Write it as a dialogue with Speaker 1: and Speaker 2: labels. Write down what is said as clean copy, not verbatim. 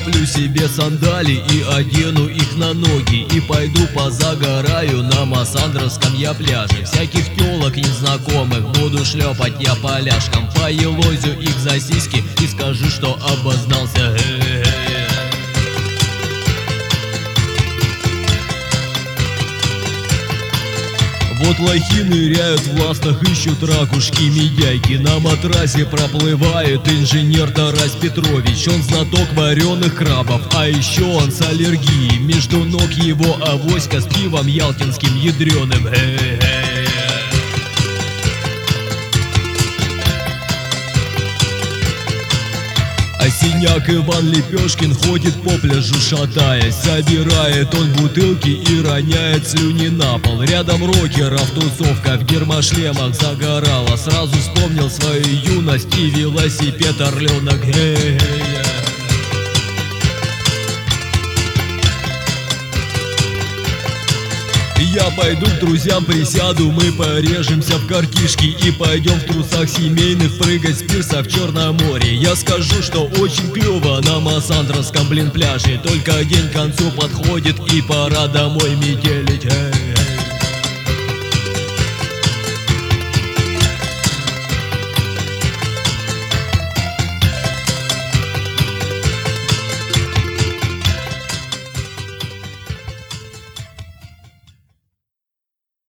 Speaker 1: куплю себе сандали и одену их на ноги, и пойду позагораю на Массандровском я пляже. Всяких тёлок незнакомых буду шлепать я поляшком, поелозю их за сиськи и скажу, что обознался. Вот лохи ныряют в ластах, ищут ракушки-медяйки. На матрасе проплывает инженер Тарас Петрович. Он знаток вареных крабов, а еще он с аллергией. Между ног его авоська с пивом ялтинским ядреным. А синяк Иван Лепешкин ходит по пляжу шатаясь. Собирает он бутылки и роняет слюни на пол. Рядом рокеров тусовка в гермошлемах загорала. Сразу вспомнил свою юность и велосипед орленок. Я пойду к друзьям присяду, мы порежемся в картишки и пойдем в трусах семейных прыгать с пирса в Черном море. Я скажу, что очень клево на Массандровском, пляже. Только день к концу подходит и пора домой метелить.